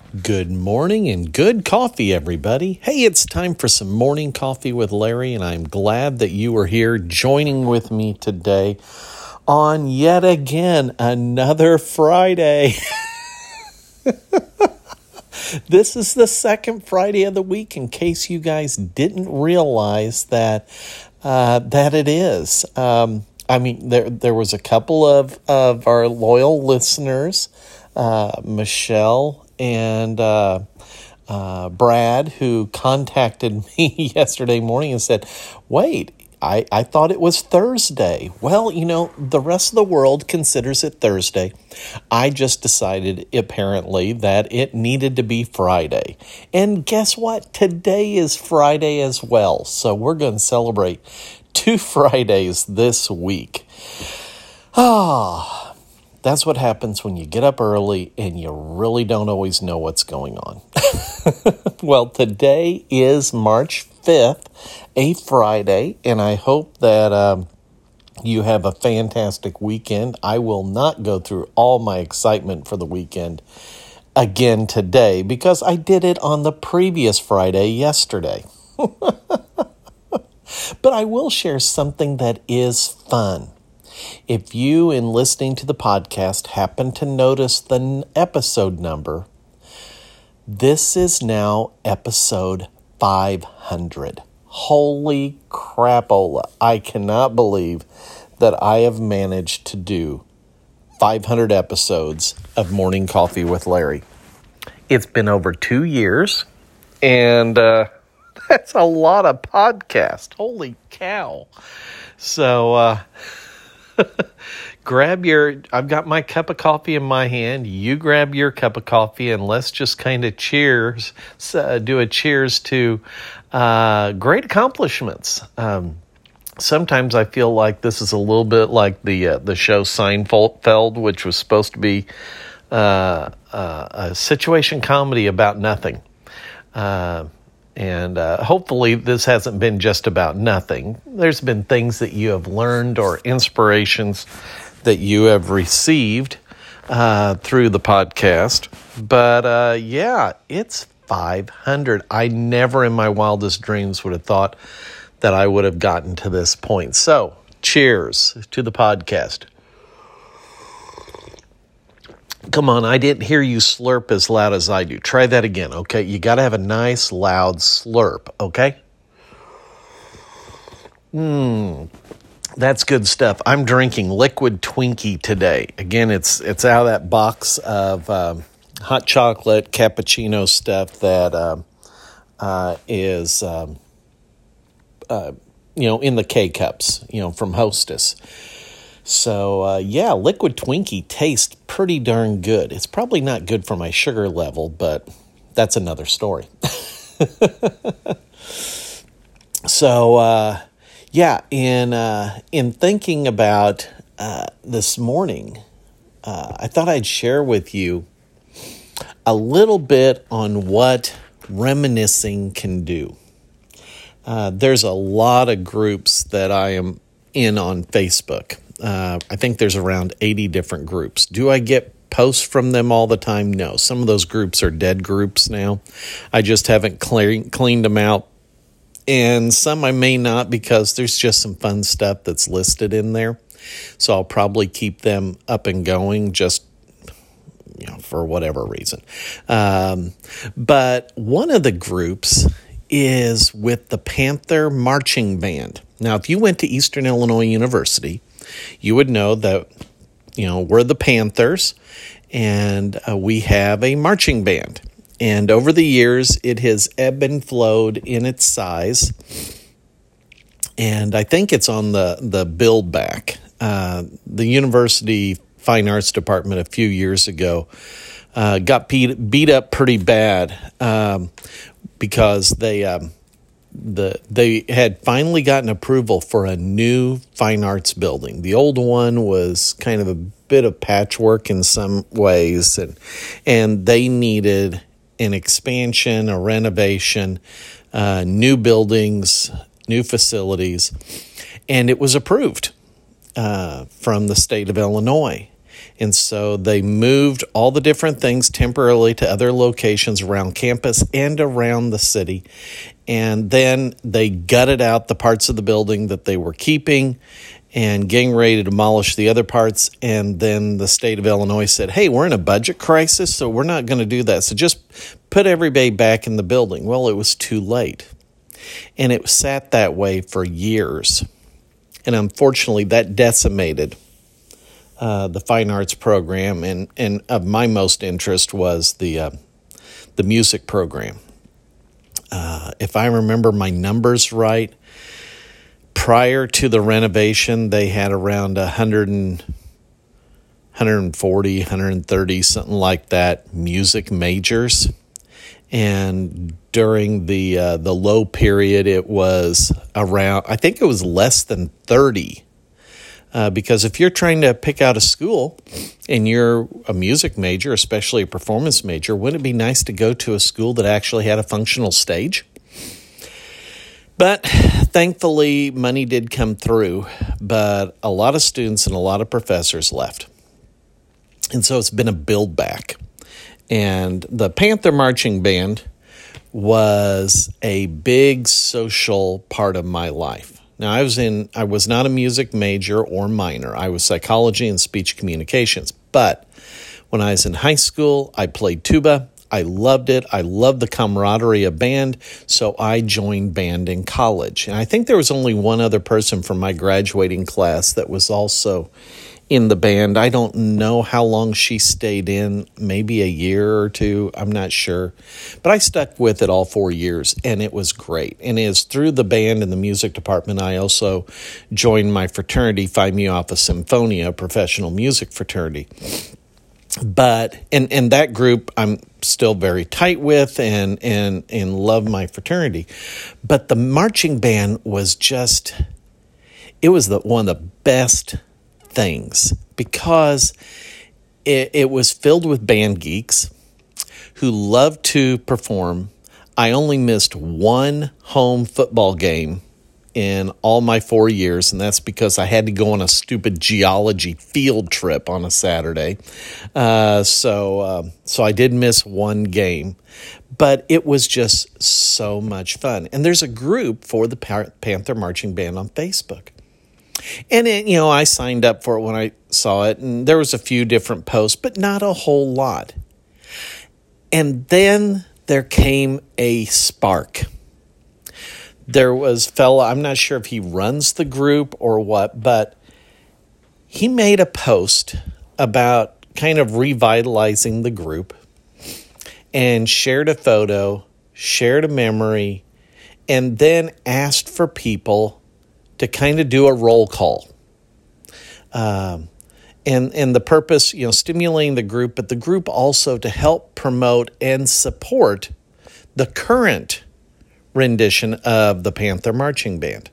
Good morning and good coffee, everybody. Hey, it's time for some morning coffee with Larry, and I'm glad that you are here joining with me today on yet again another Friday. This is the second Friday of the week, in case you guys didn't realize that it is. There was a couple of our loyal listeners, Michelle and Brad, who contacted me yesterday morning and said, wait, I thought it was Thursday. Well, the rest of the world considers it Thursday. I just decided, apparently, that it needed to be Friday. And guess what? Today is Friday as well. So we're going to celebrate 2 Fridays this week. That's what happens when you get up early and you really don't always know what's going on. Well, today is March 5th, a Friday, and I hope that you have a fantastic weekend. I will not go through all my excitement for the weekend again today because I did it on the previous Friday yesterday. But I will share something that is fun. If you, in listening to the podcast, happen to notice the episode number, this is now episode 500. Holy crapola. I cannot believe that I have managed to do 500 episodes of Morning Coffee with Larry. It's been over 2 years, and that's a lot of podcasts. Holy cow. So, I've got my cup of coffee in my hand. You grab your cup of coffee and let's just kind of cheers, do a cheers to great accomplishments. Sometimes I feel like this is a little bit like the show Seinfeld, which was supposed to be a situation comedy about nothing. And hopefully this hasn't been just about nothing. There's been things that you have learned or inspirations that you have received through the podcast. But it's 500. I never in my wildest dreams would have thought that I would have gotten to this point. So, cheers to the podcast. Come on, I didn't hear you slurp as loud as I do. Try that again, okay? You got to have a nice, loud slurp, okay? That's good stuff. I'm drinking Liquid Twinkie today. Again, it's out of that box of hot chocolate cappuccino stuff that is in the K-Cups, from Hostess. So, Liquid Twinkie tastes pretty darn good. It's probably not good for my sugar level, but that's another story. So, in thinking about this morning, I thought I'd share with you a little bit on what reminiscing can do. There's a lot of groups that I am in on Facebook. I think there's around 80 different groups. Do I get posts from them all the time? No. Some of those groups are dead groups now. I just haven't cleaned them out. And some I may not, because there's just some fun stuff that's listed in there. So I'll probably keep them up and going just for whatever reason. But one of the groups is with the Panther Marching Band. Now, if you went to Eastern Illinois University, you would know that, we're the Panthers, and we have a marching band. And over the years, it has ebbed and flowed in its size. And I think it's on the build back. The University Fine Arts Department a few years ago got beat up pretty bad because they had finally gotten approval for a new fine arts building. The old one was kind of a bit of patchwork in some ways, and they needed an expansion, a renovation, new buildings, new facilities, and it was approved from the state of Illinois. And so they moved all the different things temporarily to other locations around campus and around the city. And then they gutted out the parts of the building that they were keeping and getting ready to demolish the other parts. And then the state of Illinois said, hey, we're in a budget crisis, so we're not going to do that. So just put everybody back in the building. Well, it was too late. And it sat that way for years. And unfortunately, that decimated the fine arts program. And of my most interest was the music program. If I remember my numbers right, prior to the renovation, they had around 140, 130, something like that, music majors. And during the low period, it was around, I think it was less than 30. Because if you're trying to pick out a school and you're a music major, especially a performance major, wouldn't it be nice to go to a school that actually had a functional stage? But thankfully, money did come through, but a lot of students and a lot of professors left. And so it's been a build back. And the Panther Marching Band was a big social part of my life. Now, I was not a music major or minor. I was psychology and speech communications. But when I was in high school, I played tuba. I loved it. I loved the camaraderie of band, so I joined band in college. And I think there was only one other person from my graduating class that was also in the band. I don't know how long she stayed in, maybe a year or two, I'm not sure. But I stuck with it all 4 years, and it was great. And it's through the band and the music department, I also joined my fraternity, Phi Mu Alpha Symphonia, a professional music fraternity. But, and that group I'm still very tight with and love my fraternity. But the marching band was just, it was one of the best things because it was filled with band geeks who loved to perform. I only missed one home football game in all my 4 years, and that's because I had to go on a stupid geology field trip on a Saturday. So I did miss one game, but it was just so much fun. And there's a group for the Panther Marching Band on Facebook. And I signed up for it when I saw it, and there was a few different posts, but not a whole lot. And then there came a spark. There was a fella, I'm not sure if he runs the group or what, but he made a post about kind of revitalizing the group and shared a photo, shared a memory, and then asked for people to kind of do a roll call. And the purpose, stimulating the group, but the group also to help promote and support the current rendition of the Panther Marching Band.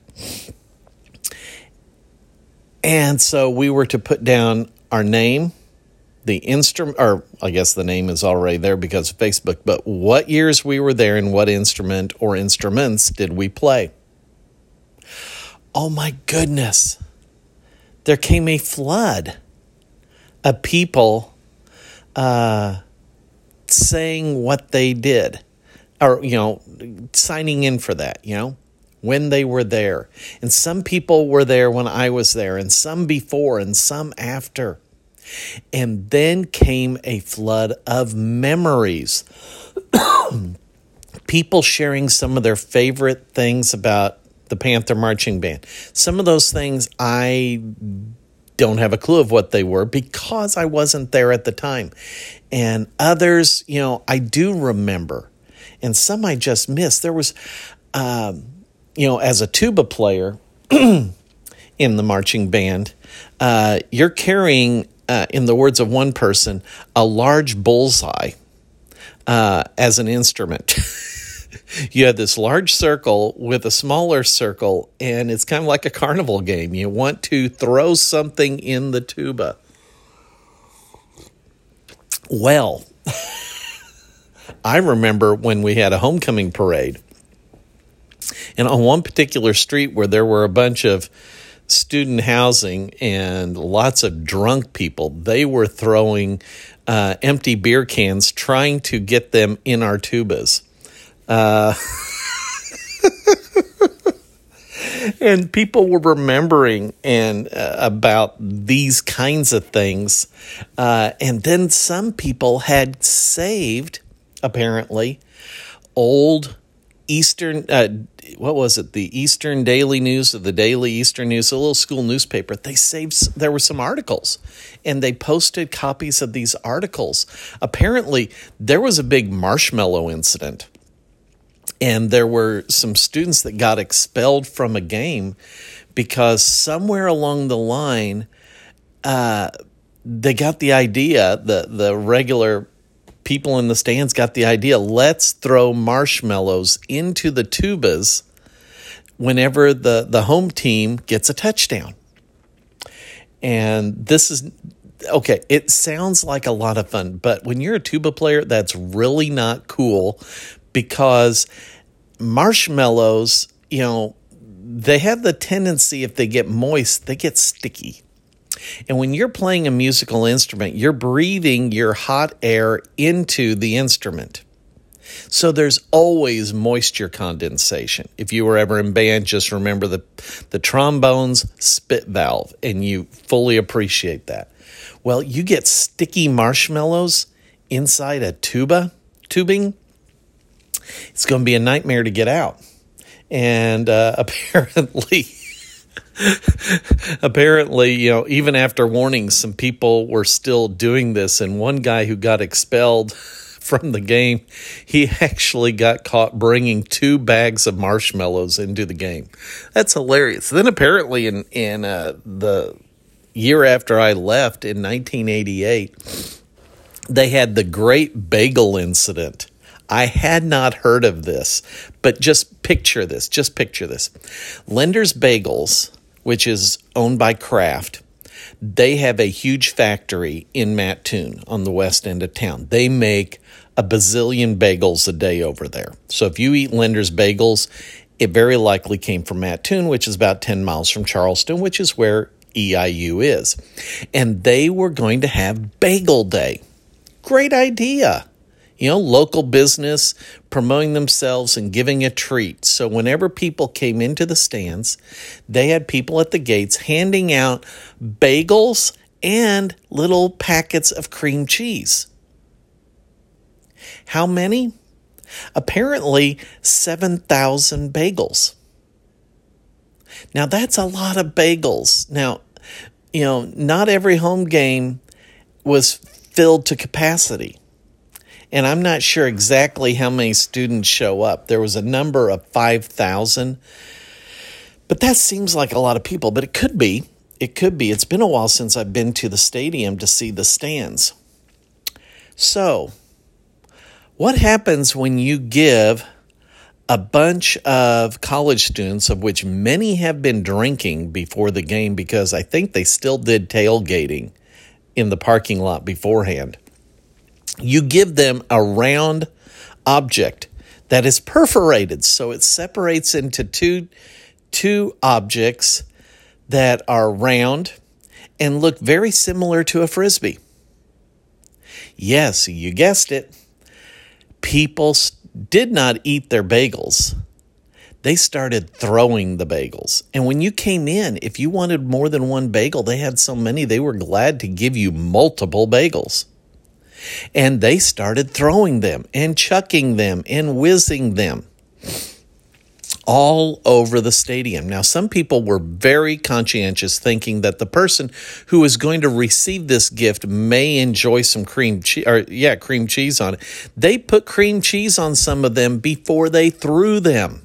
And so we were to put down our name, the instrument, or I guess the name is already there because of Facebook, but what years we were there and what instrument or instruments did we play. Oh my goodness. There came a flood of people saying what they did. Or, signing in for that, when they were there. And some people were there when I was there, and some before, and some after. And then came a flood of memories. People sharing some of their favorite things about the Panther Marching Band. Some of those things I don't have a clue of what they were because I wasn't there at the time. And others, I do remember. And some I just missed. There was, as a tuba player in the marching band, you're carrying, in the words of one person, a large bullseye as an instrument. You have this large circle with a smaller circle, and it's kind of like a carnival game. You want to throw something in the tuba. Well, I remember when we had a homecoming parade, and on one particular street where there were a bunch of student housing and lots of drunk people. They were throwing empty beer cans, trying to get them in our tubas. And people were remembering and about these kinds of things. And then some people had saved, apparently, old Eastern, what was it? The Eastern Daily News or the Daily Eastern News, a little school newspaper. There were some articles, and they posted copies of these articles. Apparently, there was a big marshmallow incident. And there were some students that got expelled from a game because somewhere along the line, they got the idea, the regular people in the stands got the idea, let's throw marshmallows into the tubas whenever the home team gets a touchdown. And this is, okay, it sounds like a lot of fun, but when you're a tuba player, that's really not cool. Because marshmallows, they have the tendency, if they get moist, they get sticky. And when you're playing a musical instrument, you're breathing your hot air into the instrument. So there's always moisture condensation. If you were ever in band, just remember the trombone's spit valve, and you fully appreciate that. Well, you get sticky marshmallows inside a tubing. It's going to be a nightmare to get out. And apparently, even after warnings, some people were still doing this. And one guy who got expelled from the game, he actually got caught bringing 2 bags of marshmallows into the game. That's hilarious. Then apparently in the year after I left in 1988, they had the Great Bagel Incident. I had not heard of this, but just picture this. Lender's Bagels, which is owned by Kraft, they have a huge factory in Mattoon on the west end of town. They make a bazillion bagels a day over there. So if you eat Lender's Bagels, it very likely came from Mattoon, which is about 10 miles from Charleston, which is where EIU is. And they were going to have Bagel Day. Great idea. Local business promoting themselves and giving a treat. So whenever people came into the stands, they had people at the gates handing out bagels and little packets of cream cheese. How many? Apparently 7,000 bagels. Now that's a lot of bagels. Now, not every home game was filled to capacity. And I'm not sure exactly how many students show up. There was a number of 5,000. But that seems like a lot of people. But it could be. It's been a while since I've been to the stadium to see the stands. So, what happens when you give a bunch of college students, of which many have been drinking before the game, because I think they still did tailgating in the parking lot beforehand. You give them a round object that is perforated, so it separates into two objects that are round and look very similar to a Frisbee. Yes, you guessed it. People did not eat their bagels. They started throwing the bagels. And when you came in, if you wanted more than one bagel, they had so many, they were glad to give you multiple bagels. And they started throwing them and chucking them and whizzing them all over the stadium. Now, some people were very conscientious, thinking that the person who is going to receive this gift may enjoy some cream cheese on it. They put cream cheese on some of them before they threw them.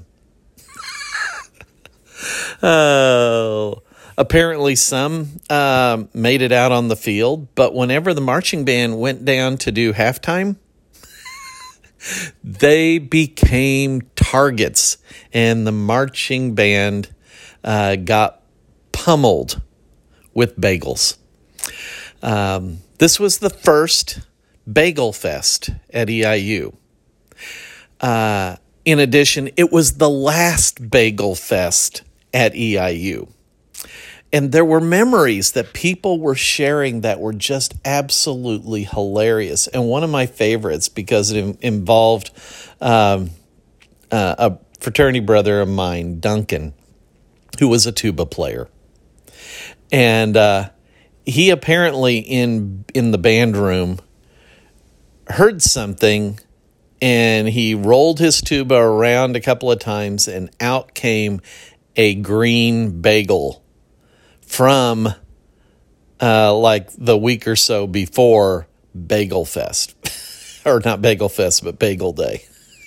Oh, apparently some made it out on the field, but whenever the marching band went down to do halftime, they became targets, and the marching band got pummeled with bagels. This was the first Bagel Fest at EIU. In addition, it was the last Bagel Fest at EIU. And there were memories that people were sharing that were just absolutely hilarious. And one of my favorites, because it involved a fraternity brother of mine, Duncan, who was a tuba player. And he apparently in the band room heard something, and he rolled his tuba around a couple of times, and out came a green bagel from like the week or so before Bagel Fest. Or not Bagel Fest, but Bagel Day.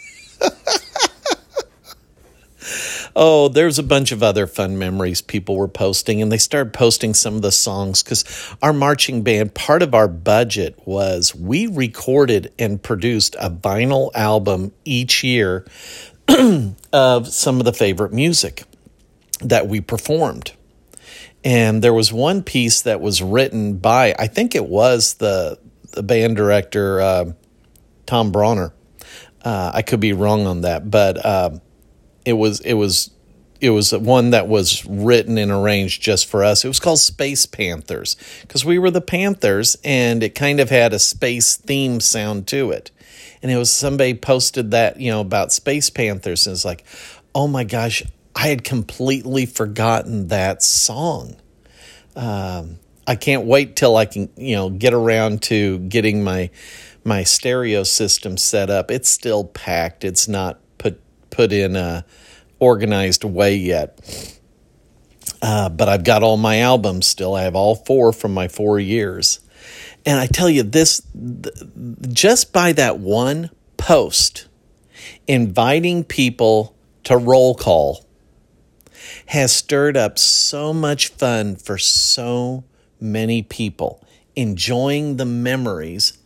Oh, there's a bunch of other fun memories people were posting, and they started posting some of the songs because our marching band, part of our budget was we recorded and produced a vinyl album each year of some of the favorite music that we performed. And there was one piece that was written by, I think it was the band director, Tom Bronner. I could be wrong on that, but it was one that was written and arranged just for us. It was called Space Panthers because we were the Panthers, and it kind of had a space theme sound to it. And it was somebody posted that, about Space Panthers, and it's like, oh my gosh, I had completely forgotten that song. I can't wait till I can, get around to getting my stereo system set up. It's still packed. It's not put in a organized way yet. But I've got all my albums still. I have all 4 from my 4 years. And I tell you this, just by that one post, inviting people to roll call has stirred up so much fun for so many people, enjoying the memories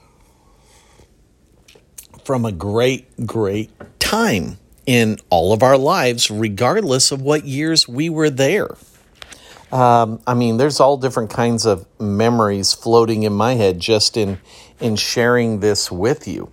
from a great, great time in all of our lives, regardless of what years we were there. There's all different kinds of memories floating in my head just in sharing this with you.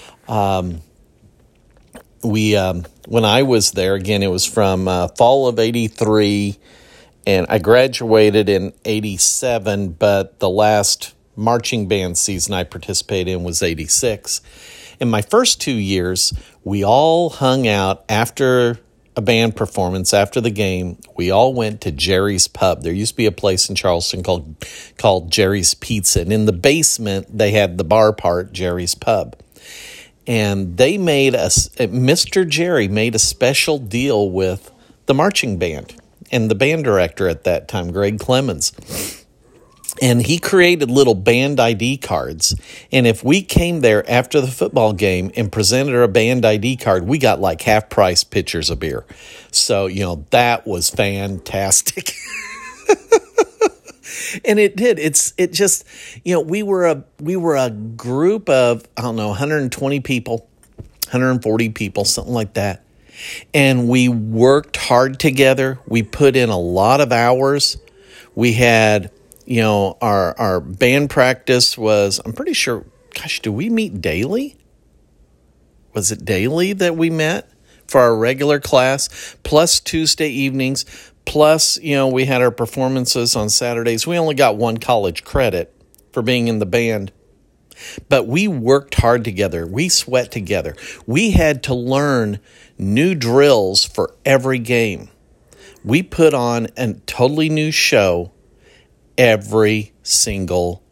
When I was there, again, it was from fall of 83, and I graduated in 87, but the last marching band season I participated in was 86. In my first 2 years, we all hung out after a band performance, after the game. We all went to Jerry's Pub. There used to be a place in Charleston called Jerry's Pizza, and in the basement, they had the bar part, Jerry's Pub. And they Mr. Jerry made a special deal with the marching band and the band director at that time, Greg Clemens. And he created little band ID cards. And if we came there after the football game and presented our band ID card, we got like half-price pitchers of beer. So, that was fantastic. And it did. It just, we were a group of, 120 people, 140 people, something like that. And we worked hard together. We put in a lot of hours. We had, our band practice was, I'm pretty sure, gosh, do we meet daily? Was it daily that we met for our regular class, plus Tuesday evenings? Plus, we had our performances on Saturdays. We only got 1 college credit for being in the band. But we worked hard together. We sweat together. We had to learn new drills for every game. We put on a totally new show every single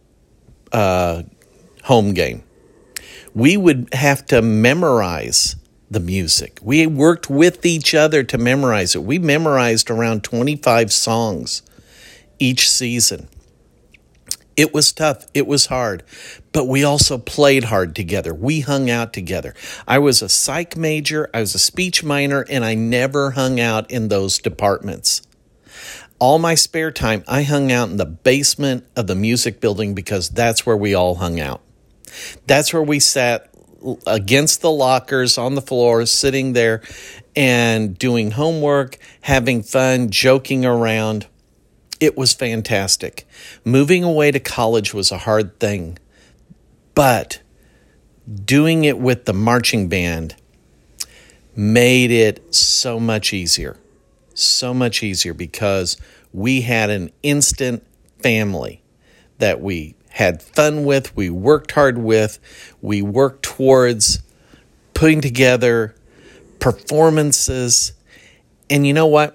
home game. We would have to memorize the music. We worked with each other to memorize it. We memorized around 25 songs each season. It was tough. It was hard. But we also played hard together. We hung out together. I was a psych major. I was a speech minor, and I never hung out in those departments. All my spare time, I hung out in the basement of the music building because that's where we all hung out. That's where we sat against the lockers on the floor, sitting there and doing homework, having fun, joking around. It was fantastic. Moving away to college was a hard thing, but doing it with the marching band made it so much easier because we had an instant family that we had fun with, we worked hard with, we worked towards putting together performances. And you know what?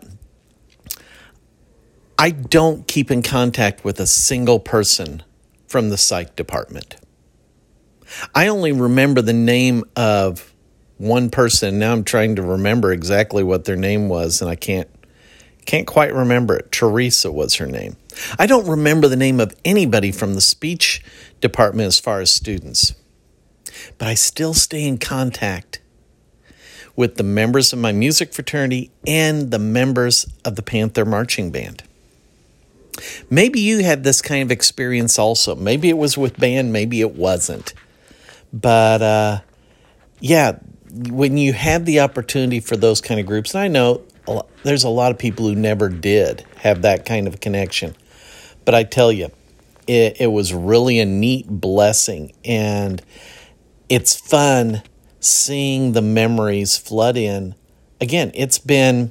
I don't keep in contact with a single person from the psych department. I only remember the name of one person. Now I'm trying to remember exactly what their name was, and I can't quite remember it. Teresa was her name. I don't remember the name of anybody from the speech department as far as students. But I still stay in contact with the members of my music fraternity and the members of the Panther Marching Band. Maybe you had this kind of experience also. Maybe it was with band, maybe it wasn't. But when you have the opportunity for those kind of groups, and I know there's a lot of people who never did have that kind of connection. But I tell you, it was really a neat blessing. And it's fun seeing the memories flood in. Again, it's been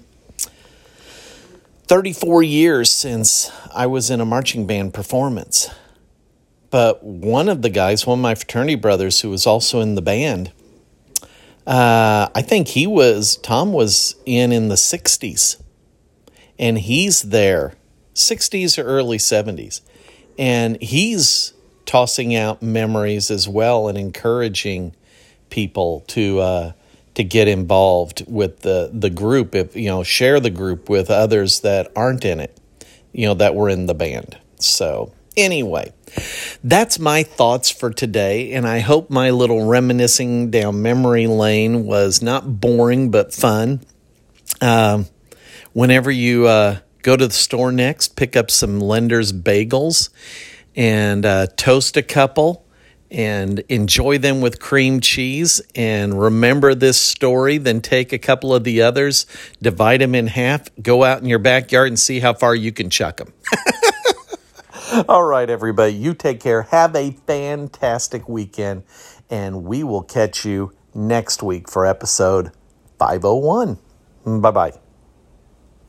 34 years since I was in a marching band performance. But one of my fraternity brothers who was also in the band, I think Tom was in the 60s. And he's there, 60s or early 70s. And he's tossing out memories as well and encouraging people to get involved with the group, share the group with others that aren't in it, that were in the band. So anyway, that's my thoughts for today, and I hope my little reminiscing down memory lane was not boring but fun. Whenever you go to the store next, pick up some Lender's Bagels and toast a couple and enjoy them with cream cheese. And remember this story, then take a couple of the others, divide them in half, go out in your backyard and see how far you can chuck them. All right, everybody, you take care. Have a fantastic weekend, and we will catch you next week for episode 501. Bye-bye.